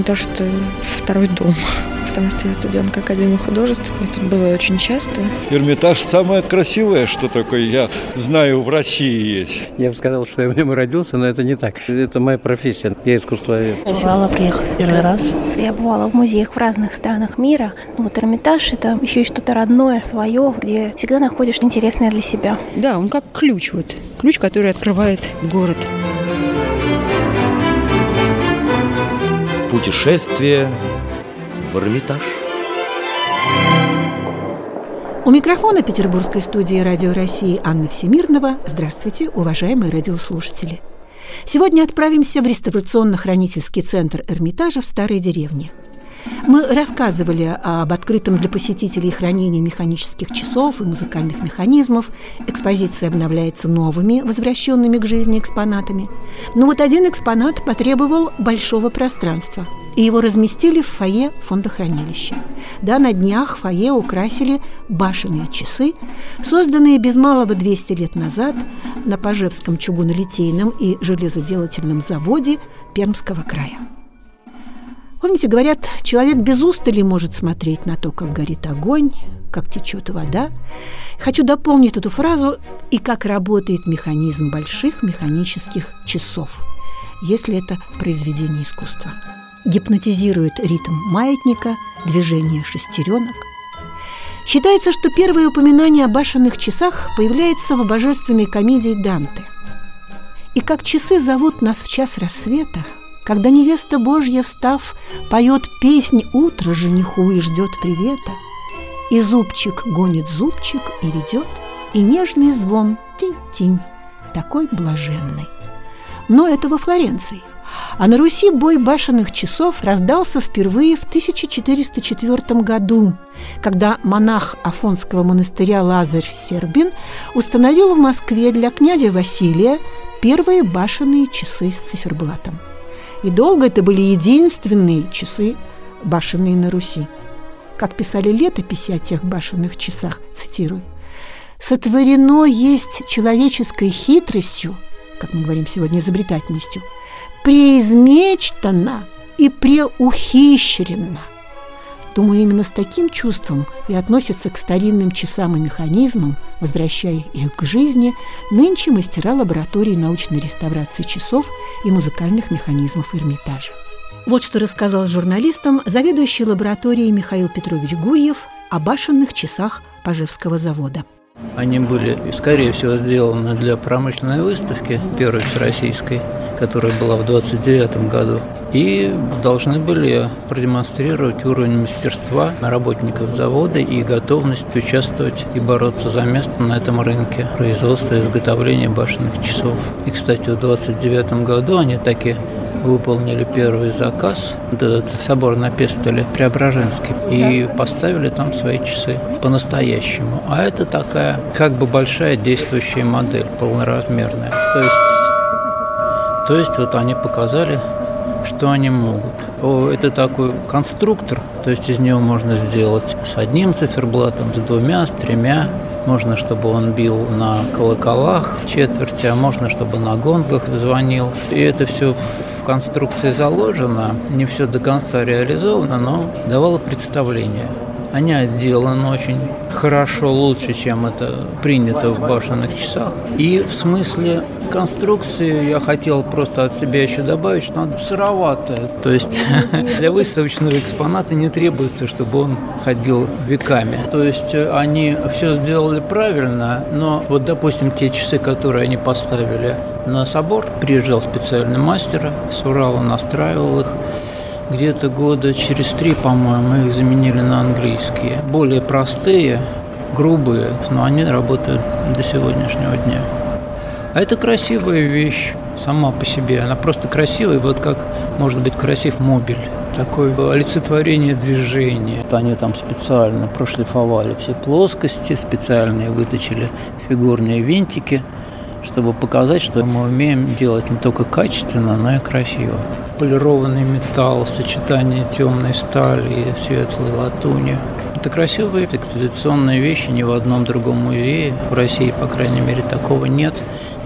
Эрмитаж – это второй дом, потому что я студентка Академии художеств, я тут бываю очень часто. Эрмитаж – самое красивое, что такое, я знаю, в России есть. Я бы сказал, что я в нем родился, но это не так. Это моя профессия, я искусствовед. Бывала, приехала первый раз. Я бывала в музеях в разных странах мира. Вот Эрмитаж – это еще и что-то родное, свое, где всегда находишь интересное для себя. Да, он как ключ, ключ, который открывает город. Путешествие в Эрмитаж. У микрофона петербургской студии «Радио России» Анна Всемирнова. Здравствуйте, уважаемые радиослушатели. Сегодня отправимся в реставрационно-хранительский центр Эрмитажа в Старой деревне. Мы рассказывали об открытом для посетителей хранении механических часов и музыкальных механизмов. Экспозиция обновляется новыми, возвращенными к жизни экспонатами. Но вот один экспонат потребовал большого пространства, и его разместили в фойе фондохранилища. Да, на днях фойе украсили башенные часы, созданные без малого 200 лет назад на Пожевском чугунолитейном и железоделательном заводе Пермского края. Помните, говорят, человек без устали может смотреть на то, как горит огонь, как течет вода. Хочу дополнить эту фразу и как работает механизм больших механических часов, если это произведение искусства. Гипнотизирует ритм маятника, движение шестеренок. Считается, что первое упоминание о башенных часах появляется в божественной комедии Данте. И как часы зовут нас в час рассвета, когда невеста Божья, встав, поет песнь утра жениху и ждет привета, и зубчик гонит зубчик и ведет, и нежный звон тинь-тинь, такой блаженный. Но это во Флоренции. А на Руси бой башенных часов раздался впервые в 1404 году, когда монах Афонского монастыря Лазарь Сербин установил в Москве для князя Василия первые башенные часы с циферблатом. И долго это были единственные часы башенные на Руси. Как писали летописи о тех башенных часах, цитирую: «Сотворено есть человеческой хитростью, как мы говорим сегодня, изобретательностью, преизмечтано и преухищренно». Думаю, именно с таким чувством и относятся к старинным часам и механизмам, возвращая их к жизни, нынче мастера лаборатории научной реставрации часов и музыкальных механизмов Эрмитажа. Вот что рассказал журналистам заведующий лабораторией Михаил Петрович Гурьев о башенных часах Пожевского завода. Они были, скорее всего, сделаны для промышленной выставки, первой всероссийской, которая была в 1929 году, и должны были продемонстрировать уровень мастерства работников завода и готовность участвовать и бороться за место на этом рынке производства и изготовления башенных часов. И, кстати, в 1929 году они таки выполнили первый заказ, этот собор на Пестеле Преображенский, и поставили там свои часы по-настоящему. А это такая как бы большая действующая модель, полноразмерная. То есть вот они показали, что они могут. Это такой конструктор, то есть из него можно сделать с одним циферблатом, с двумя, с тремя. Можно, чтобы он бил на колоколах четверти, а можно, чтобы на гонгах звонил. И это все в конструкции заложено, не все до конца реализовано, но давало представление. Они отделаны очень хорошо, лучше, чем это принято в башенных часах. И в смысле конструкции я хотел просто от себя еще добавить, что она сыроватая. То есть для выставочного экспоната не требуется, чтобы он ходил веками. То есть они все сделали правильно, но вот, допустим, те часы, которые они поставили на собор, приезжал специальный мастер с Урала, настраивал их. Где-то года через 3, по-моему, их заменили на английские. Более простые, грубые, но они работают до сегодняшнего дня. А это красивая вещь сама по себе. Она просто красивая, вот как может быть красив мобиль. Такое олицетворение движения. Они там специально прошлифовали все плоскости, специальные выточили фигурные винтики, чтобы показать, что мы умеем делать не только качественно, но и красиво. Полированный металл, сочетание темной стали и светлой латуни. Это красивые экспозиционные вещи, ни в одном другом музее в России, по крайней мере, такого нет.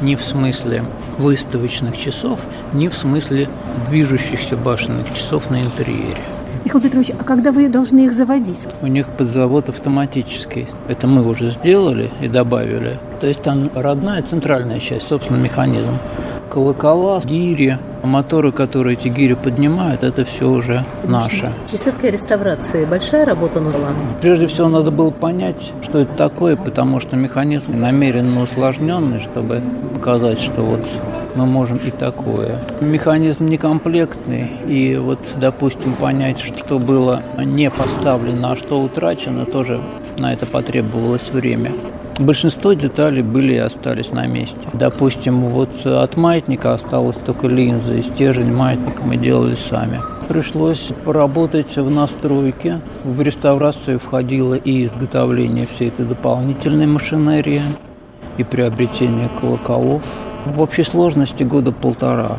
ни в смысле выставочных часов, ни в смысле движущихся башенных часов на интерьере. Михаил Петрович, а когда вы должны их заводить? У них подзавод автоматический. Это мы уже сделали и добавили. То есть там родная центральная часть, собственно, механизм. Колокола, гири, моторы, которые эти гири поднимают, это все уже наше. И все-таки реставрация большая работа была? Прежде всего, надо было понять, что это такое, потому что механизм намеренно усложненный, чтобы показать, что вот мы можем и такое. Механизм некомплектный, и вот, допустим, понять, что было не поставлено, а что утрачено, тоже на это потребовалось время. Большинство деталей были и остались на месте. Допустим, вот от маятника осталась только линза, и стержень маятника мы делали сами. Пришлось поработать в настройке. В реставрацию входило и изготовление всей этой дополнительной машинерии, и приобретение колоколов. В общей сложности года 1,5.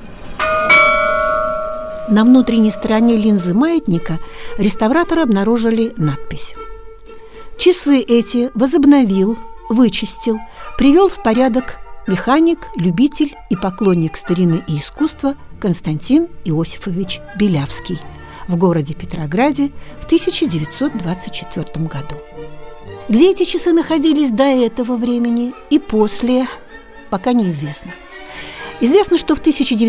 На внутренней стороне линзы маятника реставраторы обнаружили надпись. Часы эти возобновил, вычистил, привел в порядок механик, любитель и поклонник старины и искусства Константин Иосифович Белявский в городе Петрограде в 1924 году. Где эти часы находились до этого времени и после, пока неизвестно. Известно, что в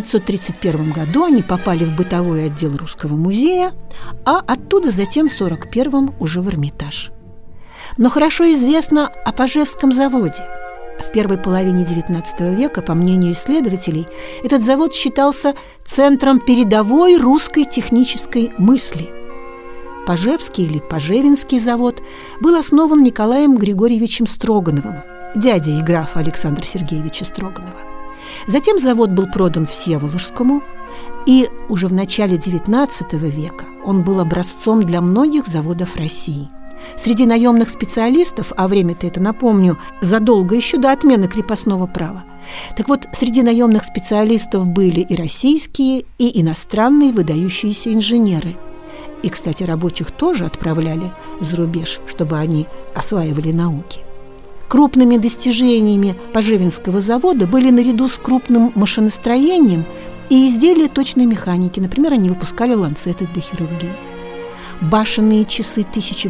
1931 году они попали в бытовой отдел Русского музея, а оттуда затем в 1941 уже в Эрмитаж. Но хорошо известно о Пажевском заводе. В первой половине XIX века, по мнению исследователей, этот завод считался центром передовой русской технической мысли. Пажевский или Пажевинский завод был основан Николаем Григорьевичем Строгановым, дядей графа Александра Сергеевича Строганова. Затем завод был продан Всеволожскому, и уже в начале XIX века он был образцом для многих заводов России. Среди наемных специалистов, а время-то это, напомню, задолго еще до отмены крепостного права, так вот, среди наемных специалистов были и российские, и иностранные выдающиеся инженеры. И, кстати, рабочих тоже отправляли за рубеж, чтобы они осваивали науки. Крупными достижениями Пажевинского завода были наряду с крупным машиностроением и изделия точной механики. Например, они выпускали ланцеты для хирургии. Башенные часы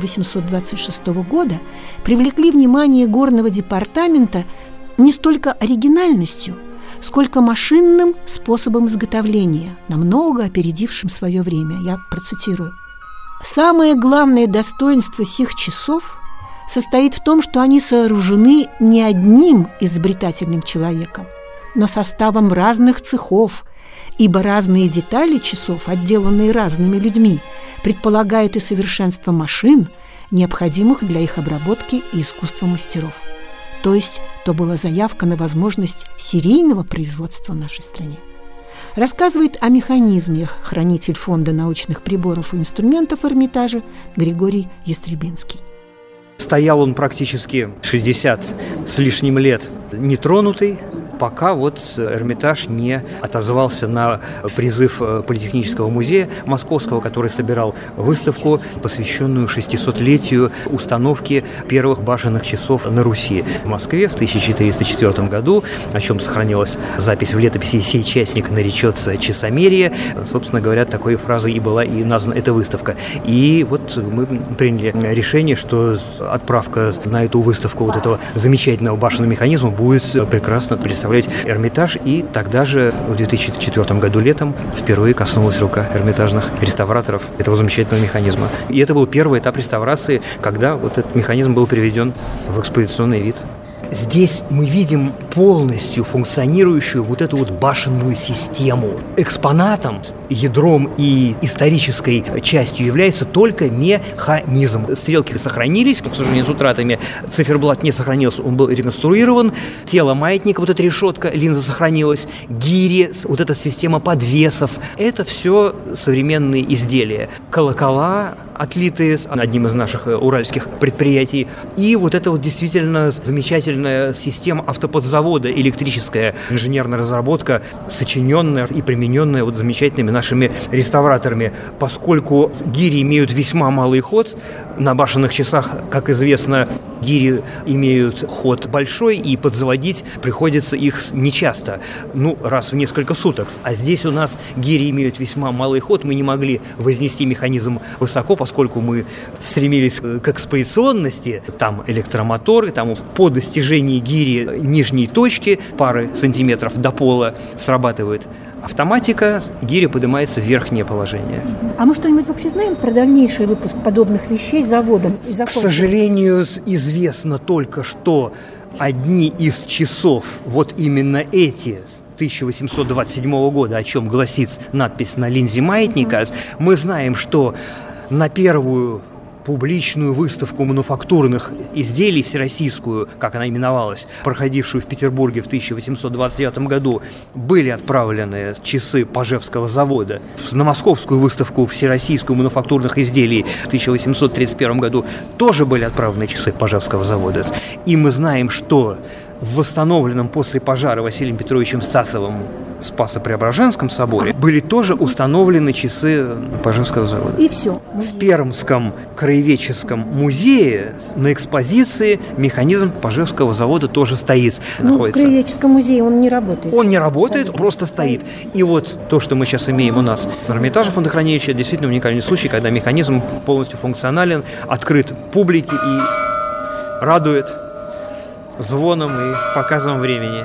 1826 года привлекли внимание горного департамента не столько оригинальностью, сколько машинным способом изготовления, намного опередившим свое время. Я процитирую. «Самое главное достоинство сих часов состоит в том, что они сооружены не одним изобретательным человеком, но составом разных цехов, ибо разные детали часов, отделанные разными людьми, предполагают и совершенство машин, необходимых для их обработки и искусства мастеров». То есть то была заявка на возможность серийного производства в нашей стране. Рассказывает о механизме хранитель фонда научных приборов и инструментов Эрмитажа Григорий Ястребинский. Стоял он практически 60 с лишним лет нетронутый, пока вот Эрмитаж не отозвался на призыв Политехнического музея Московского, который собирал выставку, посвященную 600-летию установки первых башенных часов на Руси. В Москве в 1404 году, о чем сохранилась запись в летописи «Сей частник наречется часомерие», собственно говоря, такой фразой и была и названа эта выставка. И вот мы приняли решение, что отправка на эту выставку вот этого замечательного башенного механизма будет прекрасно представлять Эрмитаж, и тогда же в 2004 году летом впервые коснулась рука эрмитажных реставраторов этого замечательного механизма. И это был первый этап реставрации, когда вот этот механизм был приведен в экспозиционный вид. Здесь мы видим полностью функционирующую вот эту вот башенную систему. Экспонатом, ядром и исторической частью является только механизм. Стрелки сохранились, но, к сожалению, с утратами. Циферблат не сохранился, он был реконструирован. Тело маятника, вот эта решетка, линза сохранилась. Гири, вот эта система подвесов. Это все современные изделия. Колокола, отлитые одним из наших уральских предприятий. И вот это вот действительно замечательная система автоподзавода, электрическая инженерная разработка, сочиненная и примененная вот замечательными нашими реставраторами. Поскольку гири имеют весьма малый ход, На башенных часах, как известно, гири имеют ход большой, и подзаводить приходится их нечасто, раз в несколько суток. А здесь у нас гири имеют весьма малый ход, мы не могли вознести механизм высоко, поскольку мы стремились к экспозиционности. Там электромоторы, там по достижении гири нижней точки, пары сантиметров до пола, срабатывает автоматика, гиря поднимается в верхнее положение. А мы что-нибудь вообще знаем про дальнейший выпуск подобных вещей заводом? К сожалению, известно только, что одни из часов, вот именно эти, 1827 года, о чем гласит надпись на линзе маятника, мы знаем, что на первую публичную выставку мануфактурных изделий всероссийскую, как она именовалась, проходившую в Петербурге в 1829 году, были отправлены часы Пажевского завода. На московскую выставку всероссийскую мануфактурных изделий в 1831 году тоже были отправлены часы Пажевского завода. И мы знаем, что в восстановленном после пожара Василием Петровичем Стасовым Спасо-Преображенском соборе были тоже установлены часы Пажевского завода. И все. В Пермском краеведческом музее на экспозиции механизм Пажевского завода тоже стоит. В краеведческом музее он не работает. Он не работает, просто стоит. И вот то, что мы сейчас имеем у нас в Эрмитаже фондохранилища, действительно уникальный случай, когда механизм полностью функционален, открыт публике и радует звоном и показом времени.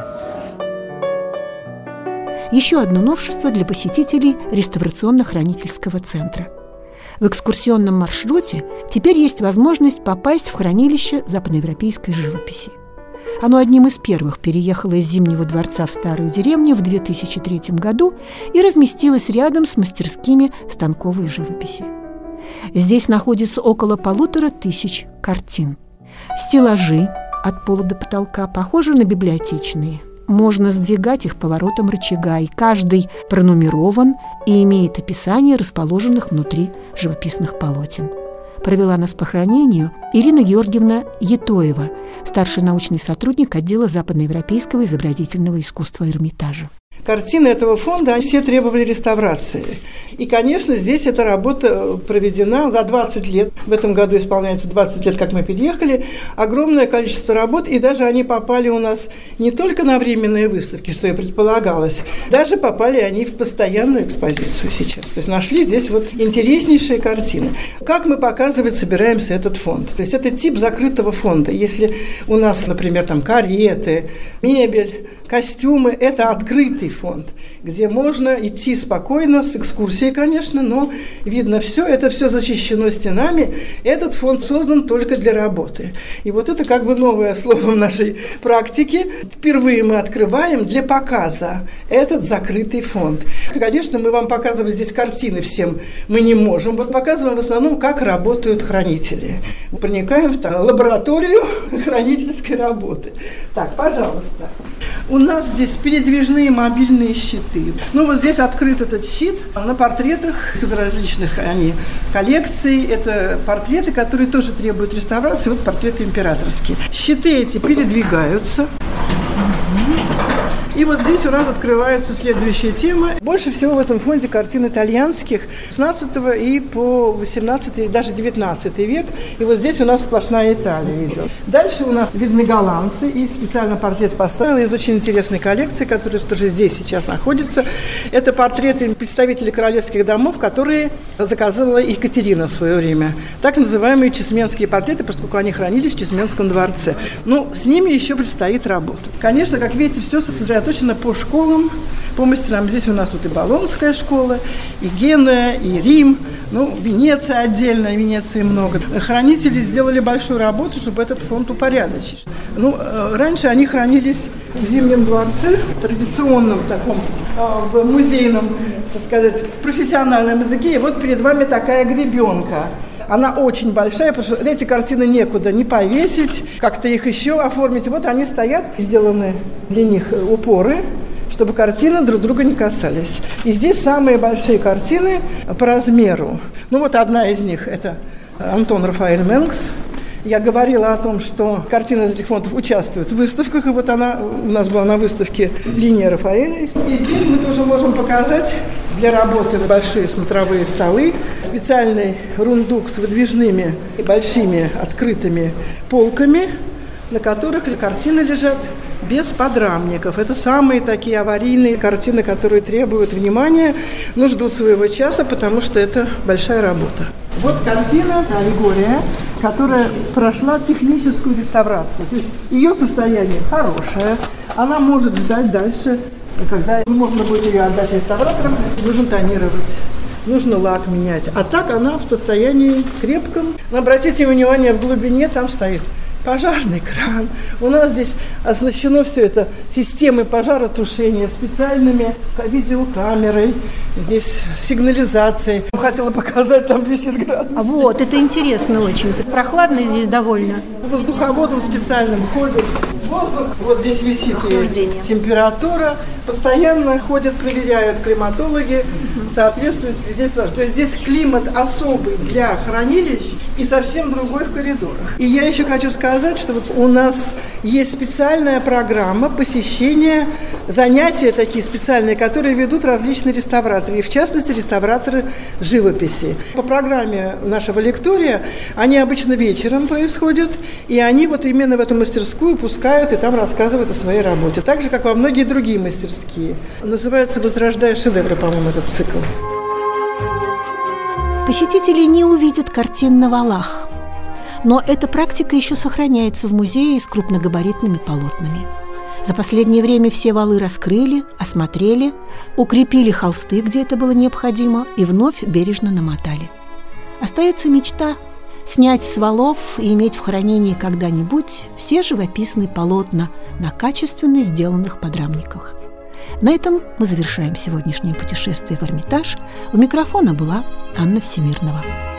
Еще одно новшество для посетителей реставрационно-хранительского центра. В экскурсионном маршруте теперь есть возможность попасть в хранилище западноевропейской живописи. Оно одним из первых переехало из Зимнего дворца в Старую деревню в 2003 году и разместилось рядом с мастерскими станковой живописи. Здесь находится около 1500 картин. Стеллажи от пола до потолка похожи на библиотечные. Можно сдвигать их поворотом рычага, и каждый пронумерован и имеет описание расположенных внутри живописных полотен. Провела нас по хранению Ирина Георгиевна Етоева, старший научный сотрудник отдела западноевропейского изобразительного искусства Эрмитажа. Картины этого фонда, они все требовали реставрации. И, конечно, здесь эта работа проведена за 20 лет. В этом году исполняется 20 лет, как мы переехали. Огромное количество работ, и даже они попали у нас не только на временные выставки, что и предполагалось, даже попали они в постоянную экспозицию сейчас. То есть нашли здесь вот интереснейшие картины. Как мы показывать собираемся этот фонд? То есть это тип закрытого фонда. Если у нас, например, там кареты, мебель, костюмы, это открытый фонд, где можно идти спокойно, с экскурсией, конечно, но видно все, это все защищено стенами. Этот фонд создан только для работы. И вот это как бы новое слово в нашей практике. Впервые мы открываем для показа этот закрытый фонд. Конечно, мы вам показывать здесь картины всем мы не можем. Вот показываем в основном, как работают хранители. Проникаем в лабораторию хранительской работы. Так, пожалуйста. У нас здесь передвижные мобильные щиты. Вот здесь открыт этот щит на портретах из различных коллекций. Это портреты, которые тоже требуют реставрации. Вот портреты императорские. Щиты эти передвигаются. И вот здесь у нас открывается следующая тема. Больше всего в этом фонде картин итальянских с 16 и по 18 и даже 19 век. И вот здесь у нас сплошная Италия идет. Дальше у нас видны голландцы, и специально портрет поставил из очень интересной коллекции, которая тоже здесь сейчас находится. Это портреты представителей королевских домов, которые заказывала Екатерина в свое время. Так называемые чесменские портреты, поскольку они хранились в Чесменском дворце. С ними еще предстоит работа. Конечно, как видите, все сосредоточено по школам, по мастерам. Здесь у нас вот и Болонская школа, и Генуя, и Рим, Венеция отдельно, Венеции много. Хранители сделали большую работу, чтобы этот фонд упорядочить. Раньше они хранились в Зимнем дворце, традиционном таком, в музейном, так сказать, профессиональном языке. И вот перед вами такая гребенка. Она очень большая, потому что эти картины некуда не повесить, как-то их еще оформить. Вот они стоят, сделаны для них упоры, чтобы картины друг друга не касались. И здесь самые большие картины по размеру. Вот одна из них – это Антон Рафаэль Менкс. Я говорила о том, что картины из этих фондов участвуют в выставках, и вот она у нас была на выставке «Линия Рафаэля». И здесь мы тоже можем показать для работы большие смотровые столы, специальный рундук с выдвижными и большими открытыми полками, на которых картины лежат без подрамников. Это самые такие аварийные картины, которые требуют внимания, но ждут своего часа, потому что это большая работа. Вот картина «Аллегория», которая прошла техническую реставрацию. То есть ее состояние хорошее, она может ждать дальше, когда можно будет ее отдать реставраторам, нужно тонировать. Нужно лак менять. А так она в состоянии крепком. Но обратите внимание, в глубине там стоит пожарный кран. У нас здесь оснащено все это системой пожаротушения, специальными видеокамерой, здесь сигнализацией. Хотела показать, там висит градус. Вот, это интересно очень. Прохладно здесь довольно. Воздуховодом специальным ходит. Воздух, вот здесь висит температура. Постоянно ходят, проверяют климатологи, соответствует здесь. То есть здесь климат особый для хранилищ и совсем другой в коридорах. И я еще хочу сказать, что вот у нас есть специальная программа посещения, занятия такие специальные, которые ведут различные реставраторы, и в частности реставраторы живописи. По программе нашего лектория они обычно вечером происходят, и они вот именно в эту мастерскую пускают и там рассказывают о своей работе. Так же, как во многие другие мастерские. Называется «Возрождая шедевры», по-моему, этот цикл. Посетители не увидят картин на валах, но эта практика еще сохраняется в музее с крупногабаритными полотнами. За последнее время все валы раскрыли, осмотрели, укрепили холсты, где это было необходимо, и вновь бережно намотали. Остается мечта – снять с валов и иметь в хранении когда-нибудь все живописные полотна на качественно сделанных подрамниках. На этом мы завершаем сегодняшнее путешествие в Эрмитаж. У микрофона была Анна Всемирнова.